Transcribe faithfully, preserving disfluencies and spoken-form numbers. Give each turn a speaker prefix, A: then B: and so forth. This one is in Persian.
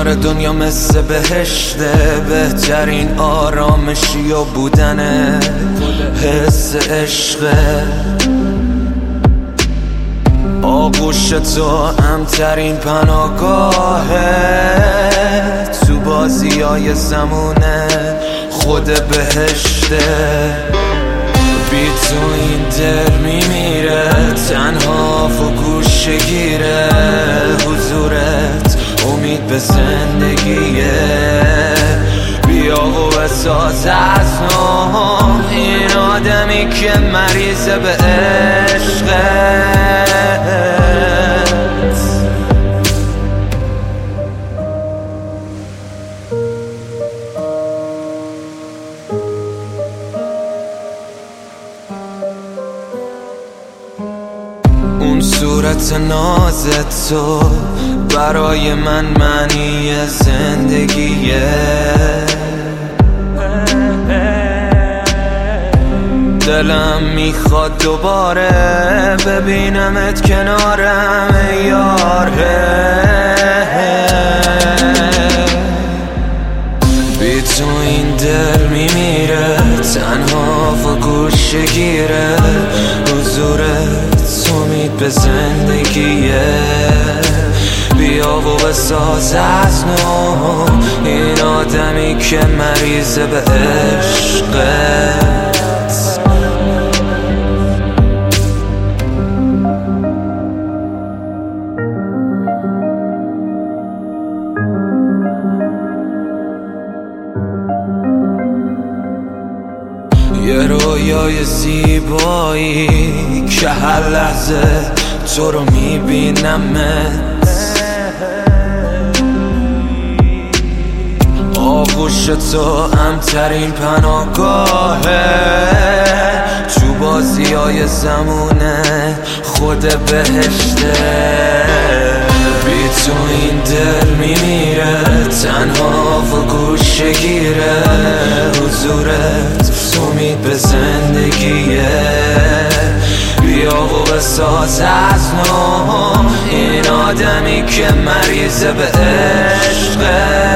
A: کنار دنیا مثل بهشته، بهترین آرامشی و بودنه حس عشقه. آغوش تو امترین پناهگاهه، تو بازی های زمونه خود بهشته. بی تو این دل میمیره، تنها و گوشه گیره. حضورت امید به زندگیه، بیا و بساز از نو این آدمی که مریض به عشقه. اون صورت نازت تو برای من معنی زندگیه. دلم میخواد دوباره ببینمت کنارم ای یار. بی تو این دل میمیره، تنها و گوشه گیره. حضورت امید به زندگیه، بیا و بساز از نو این آدمی که مریض به عشقه. یه رویای زیبایی که هر لحظه تو رو میبینمت. آغوش تو امترین پناهگاهه، تو بازی های زمونه خود بهشته. بی تو این دل میمیره، تنها و گوشه گیره. حضورت امید به زندگیه، بیا و بساز از نو این آدمی که مریض به عشقه.